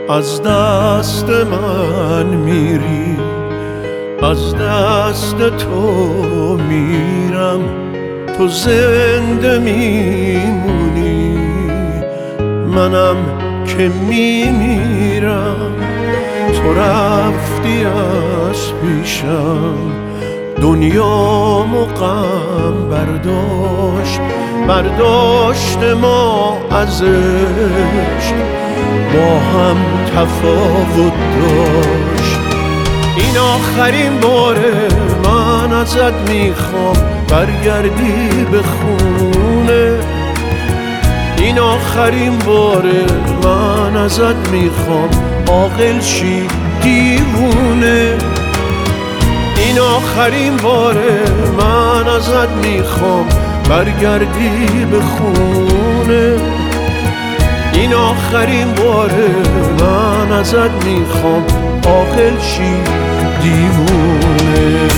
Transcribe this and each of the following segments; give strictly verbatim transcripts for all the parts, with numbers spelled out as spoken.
از دست من میری، از دست تو میرم، تو زنده میمونی، منم که میمیرم. تو رفتی از پیشم، دنیامو غم برداشت، برداشت ما ازش، با هم تفاوت داشت. این آخرین باره من ازت میخوام برگردی به خونه، این آخرین باره من ازت میخوام عاقل شی دیوونه، این آخرین باره من ازت میخوام برگردی به خونه، این آخرین باره من ازت میخوام عاقل شی دیوونه.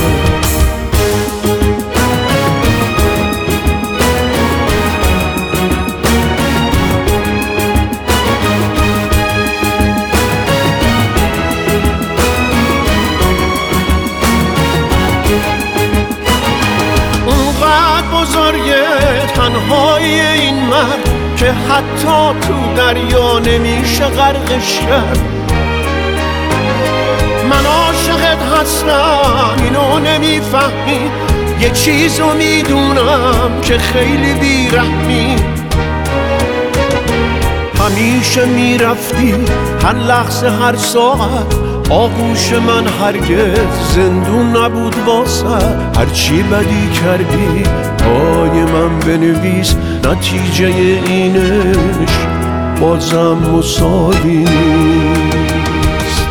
بزرگه تنهایی این مرد که حتی تو دریا نمیشه غرقش کرد. من عاشقت هستم اینو نمیفهمی، یه چیزو میدونم که خیلی بیرحمی. همیشه میرفتی هر لحظه هر ساعت، آغوش من هرگز زندون نبود واسه. هرچی بدی کردی پای من بنویس، نتیجه اینش بازم مساوی نیست.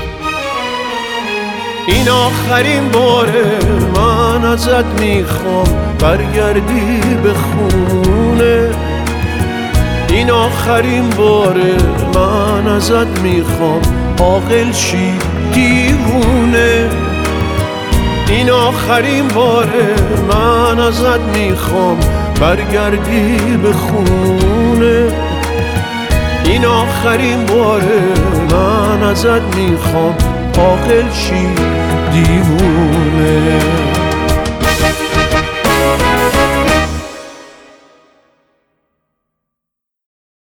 این آخرین باره من ازت میخوام برگردی به خونه، این آخرین باره من ازت میخوام عاقل شی دیوونه، این آخرین باره من ازت میخوام برگردی به خونه، این آخرین باره من ازت میخوام عاقل شی دیوونه.